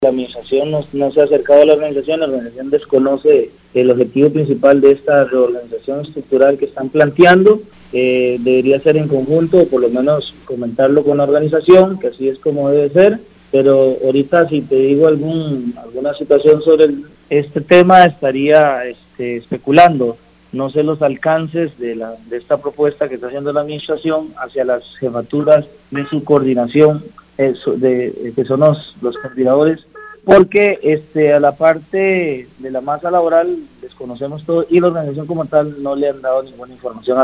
La administración no se ha acercado a la organización desconoce el objetivo principal de esta reorganización estructural que están planteando. Debería ser en conjunto, o por lo menos comentarlo con la organización, que así es como debe ser, pero ahorita si te digo alguna situación sobre este tema estaría especulando. No sé los alcances de esta propuesta que está haciendo la administración hacia las jefaturas de su coordinación, que son los coordinadores, porque a la parte de la masa laboral desconocemos todo y la organización como tal no le han dado ninguna información